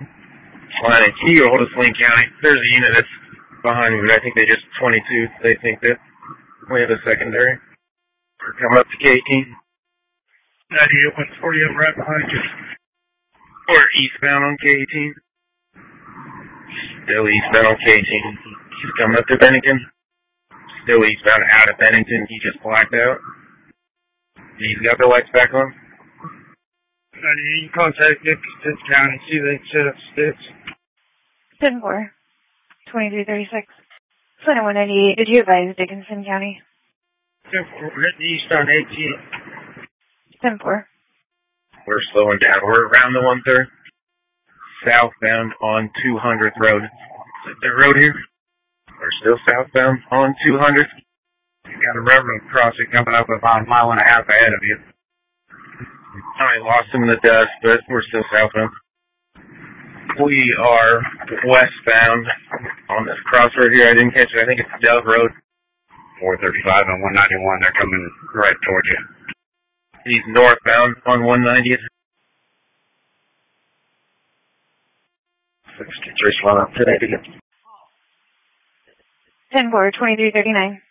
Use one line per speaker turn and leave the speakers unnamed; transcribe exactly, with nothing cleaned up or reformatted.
Line Key, Oldest Lane County. There's a unit that's behind me, but I think they just twenty-two. They think that we have a secondary. We're coming up to K eighteen.
ninety-eight one forty, I'm right behind you.
We're eastbound on K eighteen. Still eastbound on K eighteen. He's coming up to Bennington. Still eastbound out of Bennington. He just blacked out. He's got the lights back on.
ninety-eight, contact Dickinson County, see they set up sticks.
ten four, twenty-three thirty-six. Center one ninety-eight, did you advise Dickinson County?
ten four, we're heading east on eighteen.
ten four.
We're slowing down. We're around the one third. Southbound on two hundredth Road. Is the road here? We're still southbound on two hundredth.
You got a railroad crossing coming up about a mile and a half ahead of you.
I lost him in the dust, but we're still southbound. We are westbound on this crossroad here. I didn't catch it. I think it's Dove Road.
four thirty-five and one ninety-one, they're coming right towards you.
He's northbound on one ninetieth.
sixty-three, slow up today.
ten four, twenty-three thirty-nine.